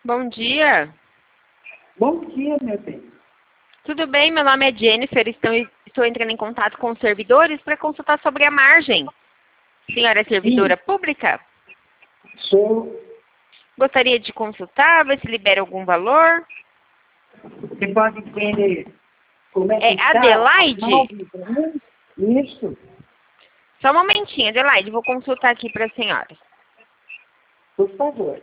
Bom dia. Bom dia, meu bem. Tudo bem? Meu nome é Jennifer. Estou entrando em contato com os servidores para consultar sobre a margem. Senhora é servidora pública? Sou. Gostaria de consultar, ver se libera algum valor. Você pode ver como é que É está Adelaide? a margem para mim? Isso, Só um momentinho, Adelaide. Vou consultar aqui para a senhora. por favor.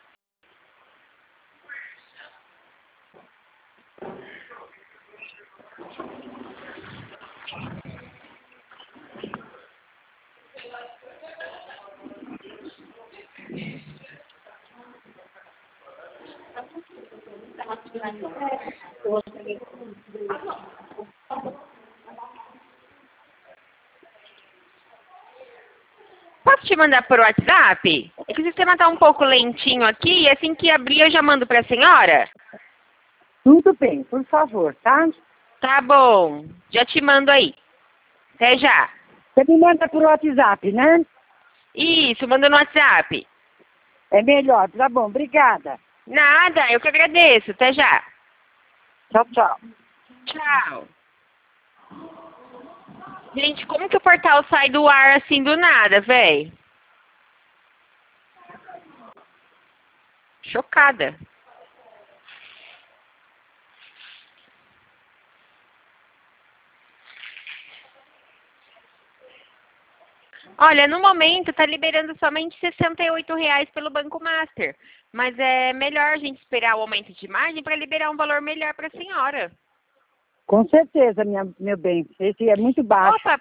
Posso te mandar por WhatsApp? É que o sistema está um pouco lentinho aqui e assim que abrir eu já mando para a senhora. Tudo bem, por favor, tá? Tá bom. Já te mando aí. Até já. Você me manda por WhatsApp, né? Isso, manda no WhatsApp. É melhor, tá bom, obrigada. Nada, eu que agradeço. Até já. Tchau, tchau. Tchau. Gente, como que o portal sai do ar assim do nada, véi? Chocada. Olha, no momento tá liberando somente R$ 68 pelo Banco Master. Mas é melhor a gente esperar o aumento de margem para liberar um valor melhor para a senhora. Com certeza, meu bem. Esse é muito baixo. Opa,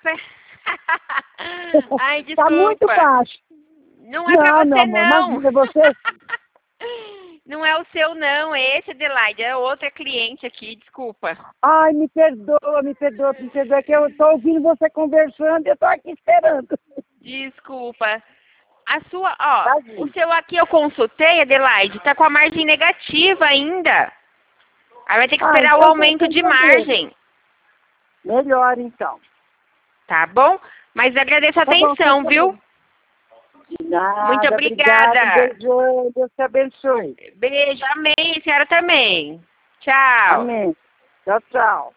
ai, Tá muito desculpa. baixo. Não é pra Não, meu você, amor, não. imagina você. Não é o seu, não. É esse, Adelaide. É outra cliente aqui, desculpa. Ai, me perdoa, me perdoa, me perdoa, que eu tô ouvindo você conversando e eu tô aqui esperando. Desculpa. A sua, ó, Tadinho. o seu aqui eu consultei, Adelaide, tá com a margem negativa ainda. Aí vai ter que esperar o Então aumento de sem problema. margem, Melhor, então. tá bom? Mas agradeço a Tá bom, sem atenção, viu? problema. De nada, Muito obrigada, um obrigada. beijão, Deus te abençoe. Beijo, amém, a senhora também. Tchau. Amém. Tchau, tchau.